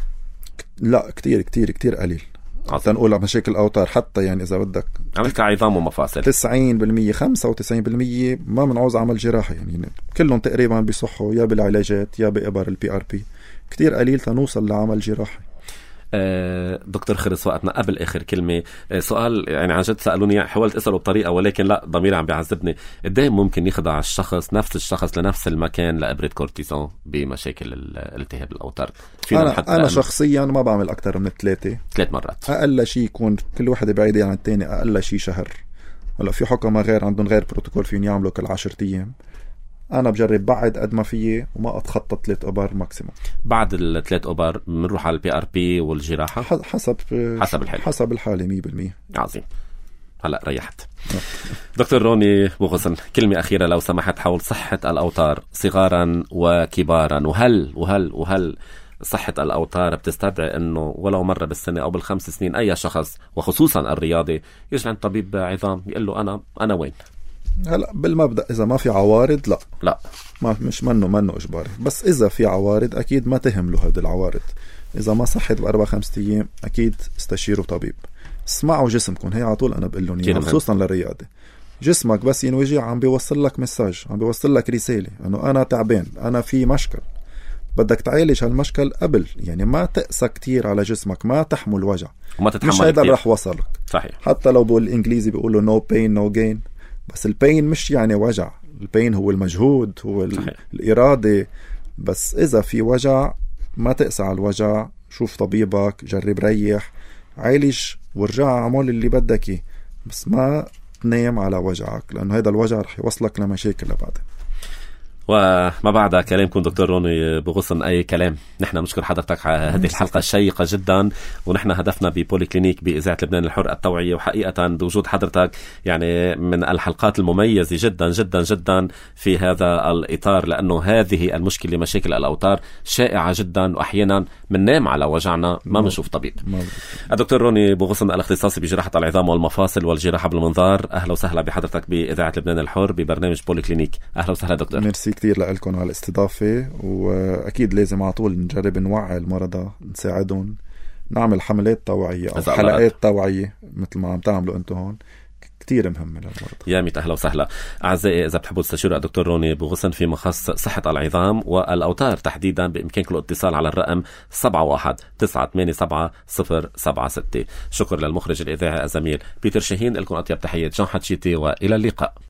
لا كتير كتير كتير قليل. حتى نقول مشاكل أوتار حتى يعني إذا بدك عملت عظام ومفاصل تسعين بالمية خمسة وتسعين بالمية ما منعوز عمل جراحة، يعني كلهم تقريبا بيصحوا يا بالعلاجات يا بإبر البي ار بي. كتير قليل تنوصل لعمل جراحي. أه دكتور خلص وقتنا. قبل آخر كلمة، أه سؤال يعني عن جد سألوني، حاولت أسأله بطريقة ولكن لا ضميري عم بيعذبني. قديه ممكن يخضع الشخص نفس الشخص لنفس المكان لإبرة كورتيزون بمشاكل الالتهاب الأوتار؟ أنا, أنا شخصيا ما بعمل أكتر من ثلاثة ثلاث مرات. أقل شيء يكون كل واحد بعيد عن التاني، أقل شيء شهر. هلا في حكمة غير عندهم غير بروتوكول فين يعملوا كل عشرة أيام. أنا بجرب بعد قد ما فيه وما أتخطى ثلاث أبار ماكسيموم. بعد الثلاث أبار بنروح على البي ار بي والجراحة حسب حسب الحالة حسب الحالة مية بالمية. عظيم. هلا ريحت. دكتور روني بوغصن، كلمة أخيرة لو سمحت حول صحة الأوتار صغارا وكبارا، وهل وهل وهل صحة الأوتار بتستدعي أنه ولو مرة بالسنة أو بالخمس سنين أي شخص وخصوصا الرياضي يجي عند طبيب عظام يقول له أنا أنا وين؟ هلا بالمبدأ إذا ما في عوارض لا لا ما مش منه منه إجباري، بس إذا في عوارض أكيد ما تهمله هذه العوارض. إذا ما صحت بأربع خمسة أيام أكيد استشيروا طبيب. اسمعوا جسمكم، هي على طول أنا بقول لهم خصوصا للرياضة. جسمك بس ينوجع عم بيوصل لك مساج، عم بيوصل لك رسالة أنه أنا تعبان، أنا في مشكل، بدك تعالج هالمشكل قبل. يعني ما تقسى كتير على جسمك، ما تحمل وجع وما تتحمل مش هيدا رح وصلك. صحيح. حتى لو بالإنجليزي بيقولوا no pain no gain، بس البين مش يعني وجع، البين هو المجهود، هو صحيح. الإرادة. بس إذا في وجع ما تقسى على الوجع، شوف طبيبك، جرب ريح، عالج ورجع عمل اللي بدك، بس ما تنام على وجعك لأنه هذا الوجع رح يوصلك لمشاكل لبعدين. وما بعد كلامكم دكتور روني بوغصن أي كلام. نحن نشكر حضرتك على هذه الحلقة الشيقة جدا، ونحن هدفنا ببولي كلينيك بإذاعة لبنان الحر التوعية، وحقيقة بوجود حضرتك يعني من الحلقات المميزة جدا جدا جدا في هذا الإطار، لأنه هذه المشكلة مشاكل الأوتار شائعة جدا، وأحيانا مننام على وجعنا ما بنشوف طبيب. الدكتور روني بوغصن الاختصاصي بجراحة العظام والمفاصل والجراحة بالمنظار، أهلا وسهلا بحضرتك بإذاعة لبنان الحر ببرنامج بولي كلينيك. أهلا وسهلا دكتور. ميرسي كتير لكم على الاستضافة، وأكيد لازم على طول نجرب نوعي المرضى، نساعدهم، نعمل حملات توعية أو حلقات توعية مثل ما عم تعملوا أنتم هون، كتير مهمة للمرضى. يا ميت أهلا وسهلا. أعزائي إذا بتحبوا تستشيروا الدكتور روني بوغصن في مخص صحة العظام والأوتار تحديدا، بإمكانكم الاتصال على الرقم سبعة واحد تسعة ثمانية سبعة صفر سبعة ستة. شكر للمخرج الإذاعي الزميل بيتر شاهين. لكم أطيب تحية جون حتشيتي، وإلى اللقاء.